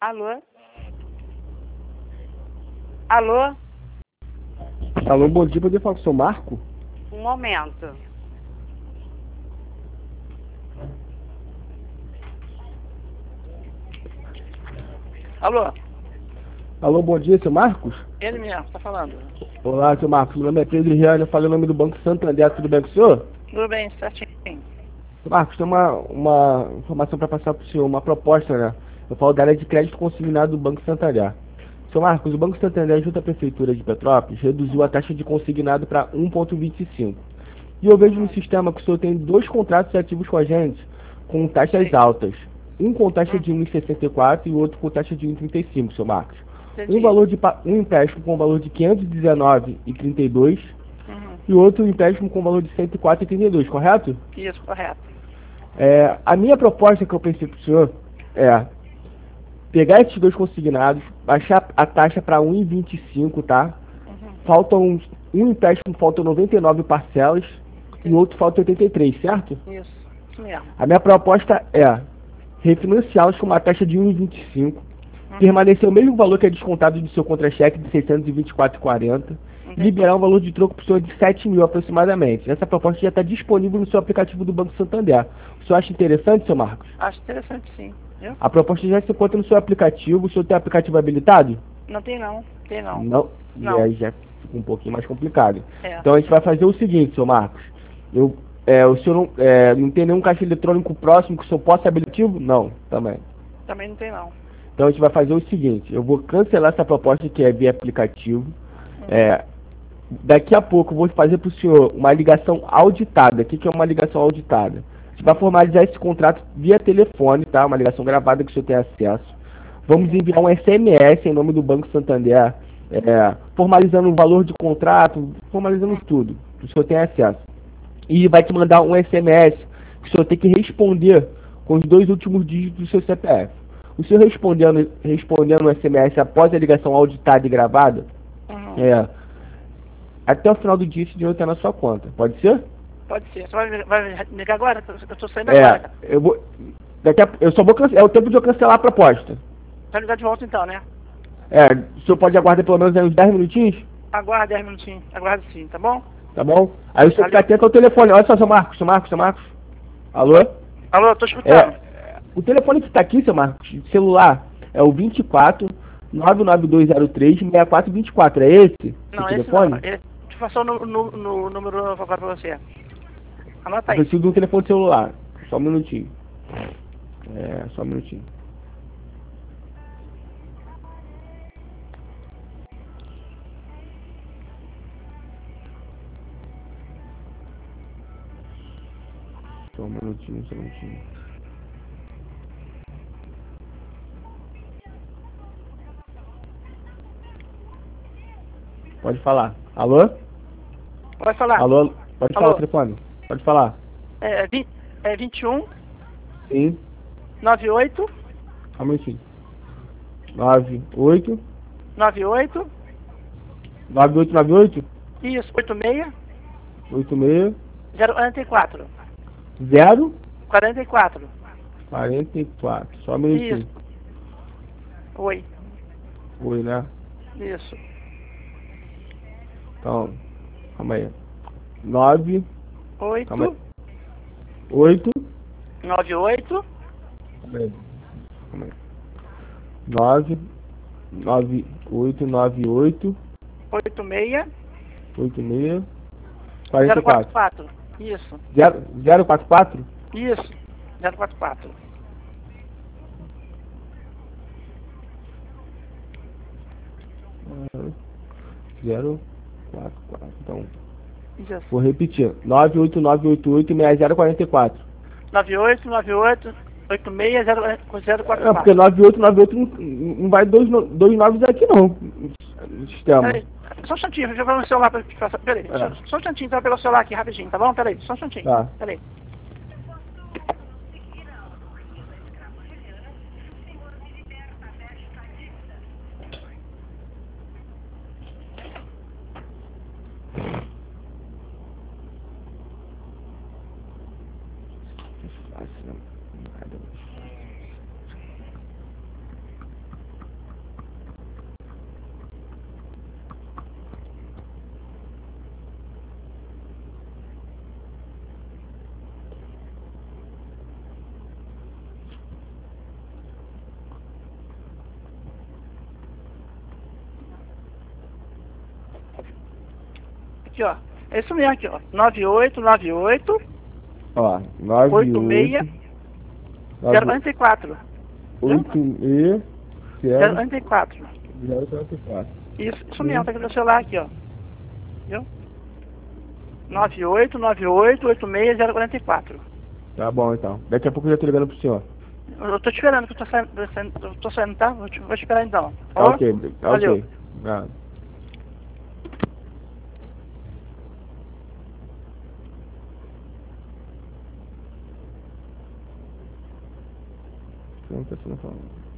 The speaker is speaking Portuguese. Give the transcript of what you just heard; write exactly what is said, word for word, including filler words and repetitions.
Alô? Alô? Alô, bom dia, poder falar com o seu Marco? Um momento. Alô? Alô, bom dia, seu Marcos? Ele mesmo, tá falando. Olá, seu Marcos, meu nome é Pedro Riane, eu falo em nome do Banco Santander, tudo bem com o senhor? Tudo bem, certinho. Seu Marcos, tem uma, uma informação para passar para o senhor, uma proposta, né? Eu falo da área de crédito consignado do Banco Santander. Seu Marcos, o Banco Santander, junto à Prefeitura de Petrópolis, reduziu a taxa de consignado para um vírgula vinte e cinco. E eu vejo no sistema que o senhor tem dois contratos ativos com a gente, com taxas Sim. altas. Um com taxa de um vírgula sessenta e quatro e o outro com taxa de um vírgula trinta e cinco, seu Marcos. Entendi. Um valor de pa- um empréstimo com valor de quinhentos e dezenove vírgula trinta e dois Uhum. e outro empréstimo com valor de cento e quatro vírgula trinta e dois, correto? Isso, correto. É, a minha proposta que eu pensei para o senhor é pegar esses dois consignados, baixar a taxa para um vírgula vinte e cinco, tá? Uhum. Faltam um empréstimo, faltam noventa e nove parcelas e o outro falta oitenta e três, certo? Isso, isso mesmo. A minha proposta é refinanciá-los com uma taxa de um vírgula vinte e cinco, Uhum. permanecer o mesmo valor que é descontado do seu contra-cheque de seiscentos e vinte e quatro reais e quarenta centavos, Entendi. liberar um valor de troco para o senhor de sete mil aproximadamente. Essa proposta já está disponível no seu aplicativo do Banco Santander. O senhor acha interessante, seu Marcos? Acho interessante, sim. Viu? A proposta já se encontra no seu aplicativo. O senhor tem aplicativo habilitado? Não tem não, tem não. Não. Não. E aí já fica um pouquinho mais complicado. É. Então a gente vai fazer o seguinte, seu Marcos. Eu, é, o senhor não, é, não tem nenhum caixa eletrônico próximo que o senhor possa ser habilitativo? Não, também. Também não tem não. Então a gente vai fazer o seguinte, eu vou cancelar essa proposta que é via aplicativo. Uhum. É, daqui a pouco eu vou fazer para o senhor uma ligação auditada. O que, que é uma ligação auditada? A gente vai formalizar esse contrato via telefone, tá? Uma ligação gravada que o senhor tem acesso. Vamos enviar um S M S em nome do Banco Santander, é, formalizando o valor de contrato, formalizando tudo, que o senhor tem acesso. E vai te mandar um S M S que o senhor tem que responder com os dois últimos dígitos do seu C P F. O senhor respondendo, respondendo o S M S após a ligação auditada e gravada, Uhum. é, até o final do dia esse dinheiro está na sua conta. Pode ser? Pode ser. Você vai, vai me ligar agora? Eu estou saindo É, agora. eu vou. Daqui a, eu só vou cancelar. É o tempo de eu cancelar a proposta. Vai ligar de volta então, né? É, o senhor pode aguardar pelo menos aí uns dez minutinhos? Aguarde dez minutinhos. Aguarde sim, tá bom? Tá bom? Aí o senhor fica Valeu. atento ao telefone. Olha só, seu Marcos, seu Marcos, seu Marcos. Alô? Alô, estou É, escutando. o telefone que está aqui, seu Marcos, celular, é o vinte e quatro, nove nove dois zero três, seis quatro dois quatro. É esse? Não, o esse telefone? não. Ele, te passou o nu- nu- nu- número agora para você. Anota Eu aí. preciso de um telefone celular. Só um minutinho. É, só um minutinho. Só um minutinho, só um minutinho. Pode falar. Alô? Pode falar. Alô? Pode falar Alô? o telefone. Pode falar. É, vi- é vinte e um, Sim. noventa e oito, Só um minutinho. nove oito noventa e oito, nove oito nove oito isso, oitenta e seis, oito seis zero quarenta e quatro. zero quarenta e quatro. quarenta e quatro. Só um minutinho. Isso. Oi. Oi, né? Isso. Então, calma aí. nove, oito, calma aí. oito, noventa e oito, calma aí. Calma aí. nove, nove, oito, nove, oito, oitenta e seis, oito seis, quarenta zero e quarenta quatro. e quatro. Isso. zero, zero quatro quatro? Isso. zero quarenta e quatro. zero quatro quatro. Então, Isso. vou repetir. nove oito nove oito oito seis zero quatro quatro. noventa e oito, noventa e oito, oitenta e seis, zero quarenta É, e porque quatro. nove oito nove oito não, não vai dois, no- dois noves aqui não, no sistema. Peraí, só um instantinho, deixa eu pegar o celular pra te passar. Peraí, É. só, só um instantinho, então eu pegar o celular aqui rapidinho, tá bom? Peraí, só um instantinho. Tá. Peraí. Aqui, ó. É isso mesmo aqui, ó. nove oito nove oito Ó, nove oito oito seis zero quarenta e quatro. oito e zero quarenta e quatro. zero quarenta e quatro. Isso, isso mesmo, tá aqui no celular aqui, ó. Viu? nove oito nove oito oito seis zero quatro quatro. Tá bom, então. Daqui a pouco eu já tô ligando pro senhor. Eu tô te esperando, que eu tô saindo, tô saindo, eu tô saindo, tá? Vou te, vou te esperar então. Tá Ó, ok, tá valeu. ok. Obrigado. Não, tá falando.